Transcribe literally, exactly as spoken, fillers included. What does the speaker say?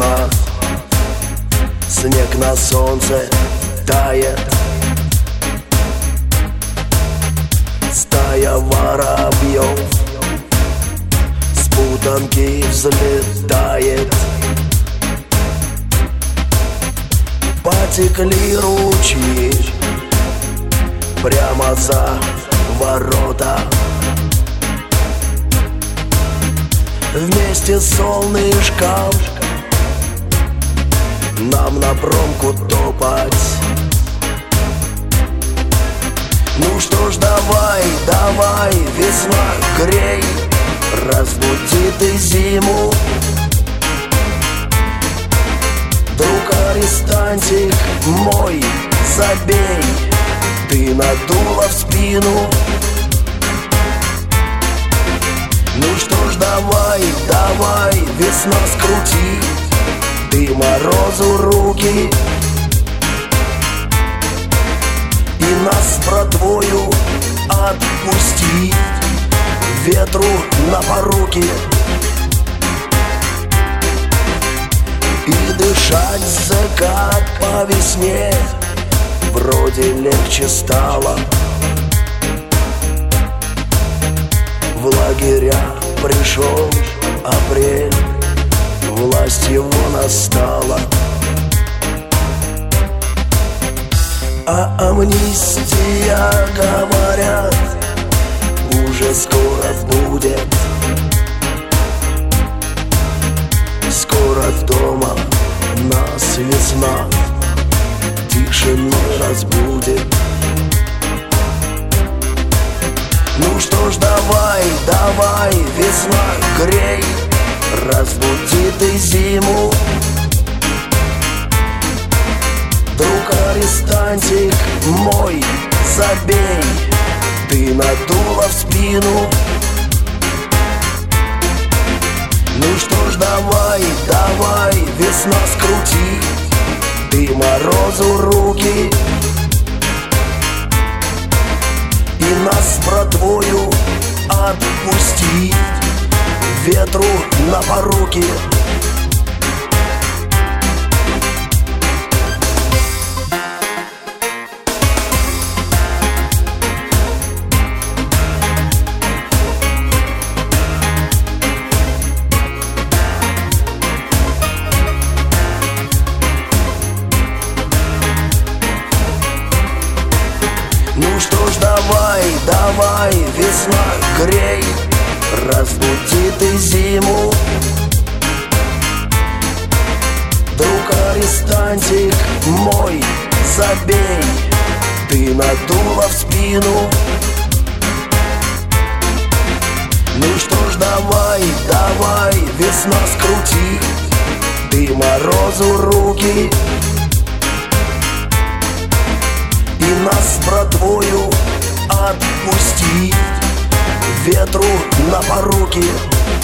весна. Снег на солнце тает, стая воробьев с путанки взлетает. Потекли ручьи прямо за ворота. Вместе с солнышком нам на промку топать. Ну что ж, давай, давай, весна, грей, разбуди ты зиму. Друг арестантик мой, забей, ты надула в спину. Ну что ж, давай, давай, весна, скрути ты морозу руки и нас с братвою отпусти ветру на поруки. И дышать закат по весне вроде легче стало. В лагеря пришел апрель, власть его настала. А амнистия, говорят, уже скоро будет. Скоро дома нас весна тишиной разбудит. Ну что ж, давай, давай, весна, грей, разбуди ты зиму. Друг арестантик мой, забей, ты надула в спину. Ну что ж, давай, давай, весна, скрути ты морозу руки и нас с братвою отпусти ветру на поруки. Ну что ж, давай, давай, весна, грей, разбуди ты зиму. Друг арестантик мой, забей, ты надула в спину. Ну что ж, давай, давай, весна, скрути ты морозу руки и нас с братвою отпусти ветру на поруки.